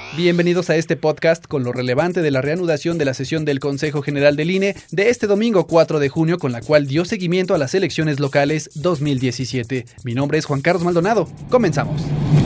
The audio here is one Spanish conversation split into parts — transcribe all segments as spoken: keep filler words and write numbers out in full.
Bienvenidos a este podcast con lo relevante de la reanudación de la sesión del Consejo General del I N E de este domingo cuatro de junio, con la cual dio seguimiento a las elecciones locales dos mil diecisiete. Mi nombre es Juan Carlos Maldonado. Comenzamos.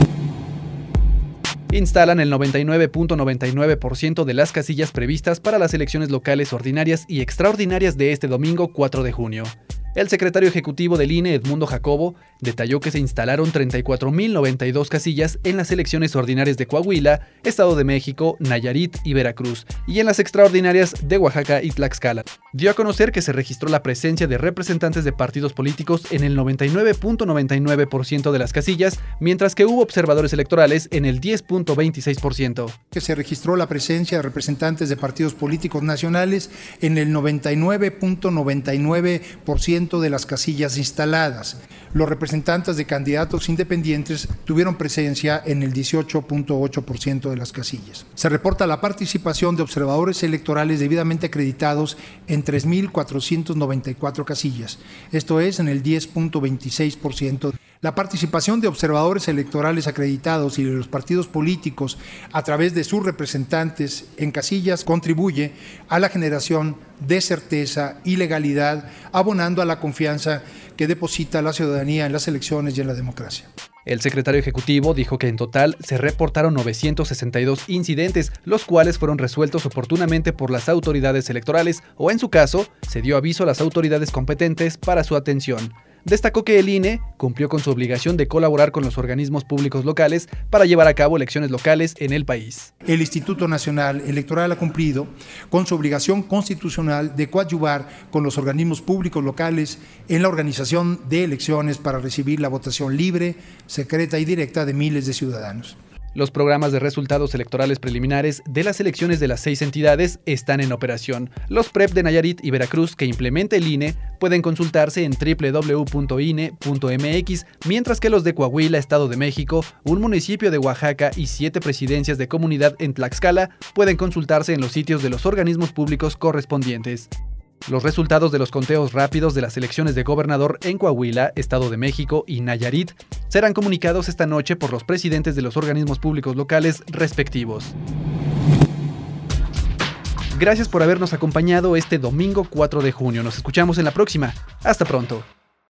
Instalan el noventa y nueve punto noventa y nueve por ciento de las casillas previstas para las elecciones locales ordinarias y extraordinarias de este domingo cuatro de junio. El secretario ejecutivo del I N E, Edmundo Jacobo, detalló que se instalaron treinta y cuatro mil noventa y dos casillas en las elecciones ordinarias de Coahuila, Estado de México, Nayarit y Veracruz, y en las extraordinarias de Oaxaca y Tlaxcala. Dio a conocer que se registró la presencia de representantes de partidos políticos en el noventa y nueve punto noventa y nueve por ciento de las casillas, mientras que hubo observadores electorales en el diez punto veintiséis por ciento. Que se registró la presencia de representantes de partidos políticos nacionales en el noventa y nueve punto noventa y nueve por ciento de las casillas instaladas. Los representantes de candidatos independientes tuvieron presencia en el dieciocho punto ocho por ciento de las casillas. Se reporta la participación de observadores electorales debidamente acreditados en tres mil cuatrocientas noventa y cuatro casillas, esto es en el diez punto veintiséis por ciento. La participación de observadores electorales acreditados y de los partidos políticos a través de sus representantes en casillas contribuye a la generación de certeza y legalidad, abonando a la confianza que deposita la ciudadanía en las elecciones y en la democracia. El secretario ejecutivo dijo que en total se reportaron novecientos sesenta y dos incidentes, los cuales fueron resueltos oportunamente por las autoridades electorales o, en su caso, se dio aviso a las autoridades competentes para su atención. Destacó que el I N E cumplió con su obligación de colaborar con los organismos públicos locales para llevar a cabo elecciones locales en el país. El Instituto Nacional Electoral ha cumplido con su obligación constitucional de coadyuvar con los organismos públicos locales en la organización de elecciones para recibir la votación libre, secreta y directa de miles de ciudadanos. Los programas de resultados electorales preliminares de las elecciones de las seis entidades están en operación. Los P R E P de Nayarit y Veracruz que implementa el I N E pueden consultarse en doble u doble u doble u punto i n e punto m x, mientras que los de Coahuila, Estado de México, un municipio de Oaxaca y siete presidencias de comunidad en Tlaxcala pueden consultarse en los sitios de los organismos públicos correspondientes. Los resultados de los conteos rápidos de las elecciones de gobernador en Coahuila, Estado de México y Nayarit serán comunicados esta noche por los presidentes de los organismos públicos locales respectivos. Gracias por habernos acompañado este domingo cuatro de junio. Nos escuchamos en la próxima. Hasta pronto.